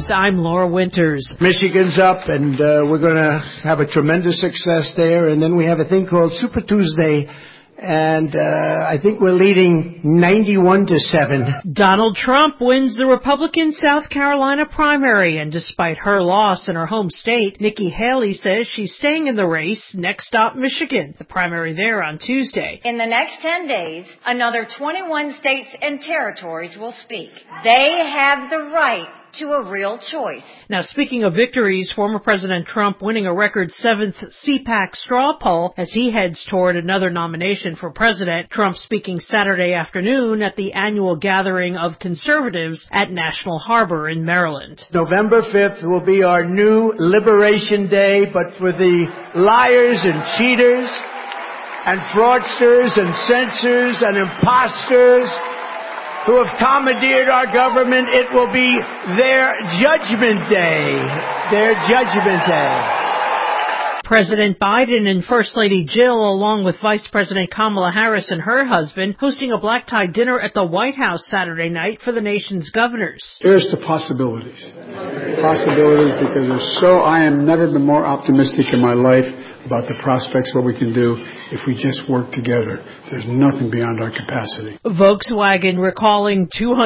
News, I'm Laura Winters. Michigan's up, and we're going to have a tremendous success there. And then we have a thing called Super Tuesday, and I think we're leading 91-7. Donald Trump wins the Republican South Carolina primary, and despite her loss in her home state, Nikki Haley says she's staying in the race. Next stop, Michigan, the primary there on Tuesday. In the next 10 days, another 21 states and territories will speak. They have the right to a real choice. Now, speaking of victories, former President Trump winning a record 7th CPAC straw poll as he heads toward another nomination for president. Trump speaking Saturday afternoon at the annual gathering of conservatives at National Harbor in Maryland. November 5th will be our new Liberation Day, but for the liars and cheaters and fraudsters and censors and imposters who have commandeered our government, it will be their Judgment Day. Their Judgment Day. President Biden and First Lady Jill, along with Vice President Kamala Harris and her husband, hosting a black-tie dinner at the White House Saturday night for the nation's governors. Here's to possibilities. Possibilities, because I am never been more optimistic in my life about the prospects, what we can do if we just work together. There's nothing beyond our capacity. Volkswagen recalling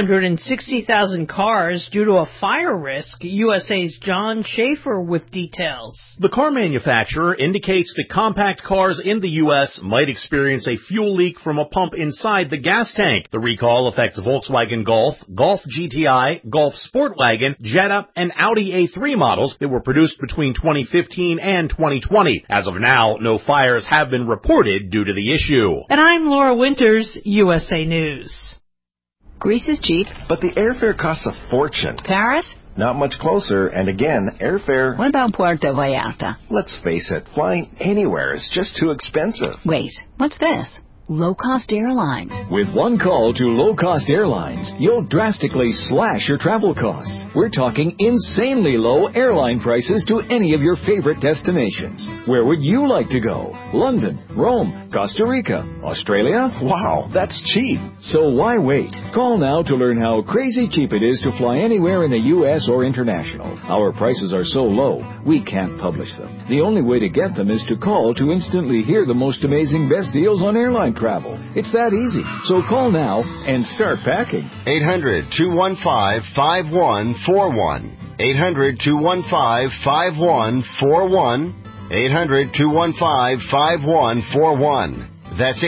260,000 cars due to a fire risk. USA's John Schaefer with details. The car manufacturer indicates that compact cars in the U.S. might experience a fuel leak from a pump inside the gas tank. The recall affects Volkswagen Golf, Golf GTI, Golf Sportwagen, Jetta, and Audi A3 models that were produced between 2015 and 2020. As of now, no fires have been reported due to the issue. And I'm Laura Winters, USA News. Greece is cheap, but the airfare costs a fortune. Paris? Not much closer, and again, airfare... What about Puerto Vallarta? Let's face it, flying anywhere is just too expensive. Wait, what's this? Low-cost airlines. With one call to low-cost airlines, you'll drastically slash your travel costs. We're talking insanely low airline prices to any of your favorite destinations. Where would you like to go? London, Rome, Costa Rica, Australia? Wow, that's cheap. So why wait? Call now to learn how crazy cheap it is to fly anywhere in the U.S. or international. Our prices are so low, we can't publish them. The only way to get them is to call to instantly hear the most amazing best deals on airline travel. It's that easy. So call now and start packing. 800-215-5141. 800-215-5141. 800-215-5141. That's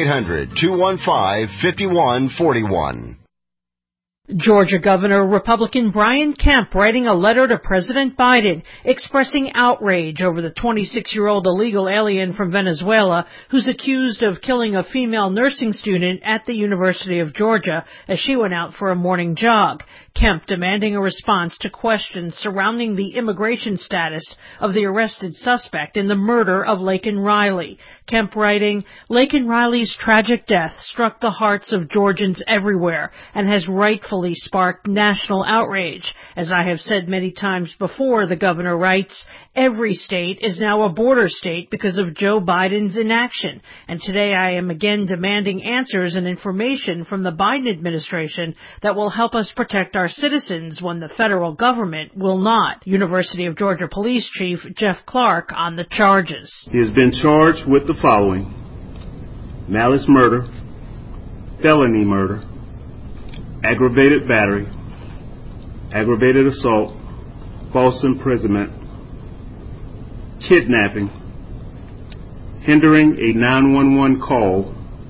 800-215-5141. Georgia Governor Republican Brian Kemp writing a letter to President Biden expressing outrage over the 26-year-old illegal alien from Venezuela who's accused of killing a female nursing student at the University of Georgia as she went out for a morning jog. Kemp demanding a response to questions surrounding the immigration status of the arrested suspect in the murder of Laken Riley. Kemp writing, Laken Riley's tragic death struck the hearts of Georgians everywhere and has rightfully sparked national outrage. As I have said many times before, the governor writes, every state is now a border state because of Joe Biden's inaction. And today I am again demanding answers and information from the Biden administration that will help us protect our citizens when the federal government will not. University of Georgia Police Chief Jeff Clark on the charges. He has been charged with the following: malice murder, felony murder, aggravated battery, aggravated assault, false imprisonment, kidnapping, hindering a 911 call,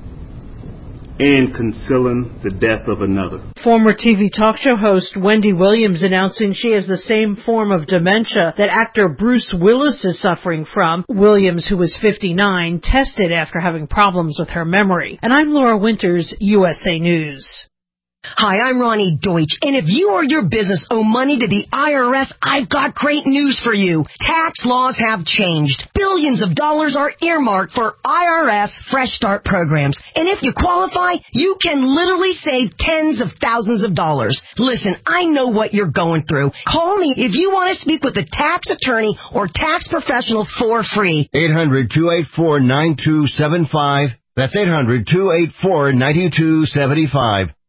and concealing the death of another. Former TV talk show host Wendy Williams announcing she has the same form of dementia that actor Bruce Willis is suffering from. Williams, who was 59, tested after having problems with her memory. And I'm Laura Winters, USA News. Hi, I'm Ronnie Deutsch, and if you or your business owe money to the IRS, I've got great news for you. Tax laws have changed. Billions of dollars are earmarked for IRS Fresh Start programs, and if you qualify, you can literally save tens of thousands of dollars. Listen, I know what you're going through. Call me if you want to speak with a tax attorney or tax professional for free. 800-284-9275. That's 800-284-9275.